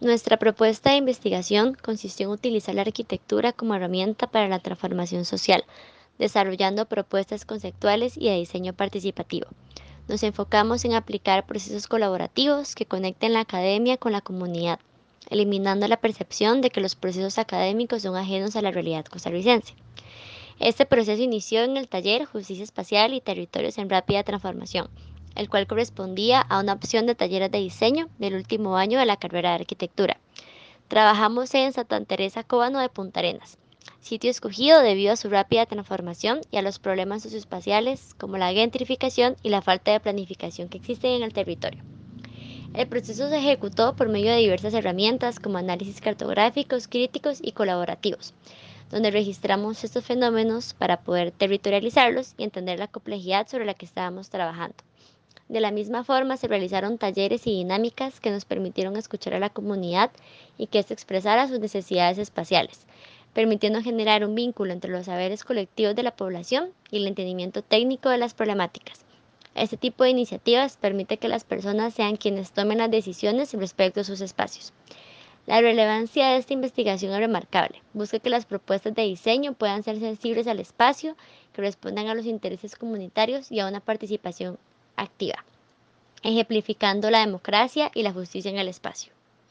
Nuestra propuesta de investigación consistió en utilizar la arquitectura como herramienta para la transformación social, desarrollando propuestas conceptuales y de diseño participativo. Nos enfocamos en aplicar procesos colaborativos que conecten la academia con la comunidad, eliminando la percepción de que los procesos académicos son ajenos a la realidad costarricense. Este proceso inició en el taller Justicia Espacial y Territorios en Rápida Transformación, el cual correspondía a una opción de talleres de diseño del último año de la carrera de arquitectura. Trabajamos en Santa Teresa Cóbano de Punta Arenas, sitio escogido debido a su rápida transformación y a los problemas socioespaciales como la gentrificación y la falta de planificación que existen en el territorio. El proceso se ejecutó por medio de diversas herramientas como análisis cartográficos, críticos y colaborativos, donde registramos estos fenómenos para poder territorializarlos y entender la complejidad sobre la que estábamos trabajando. De la misma forma, se realizaron talleres y dinámicas que nos permitieron escuchar a la comunidad y que ésta expresara sus necesidades espaciales, permitiendo generar un vínculo entre los saberes colectivos de la población y el entendimiento técnico de las problemáticas. Este tipo de iniciativas permite que las personas sean quienes tomen las decisiones respecto a sus espacios. La relevancia de esta investigación es remarcable. Busca que las propuestas de diseño puedan ser sensibles al espacio, que respondan a los intereses comunitarios y a una participación activa, ejemplificando la democracia y la justicia en el espacio.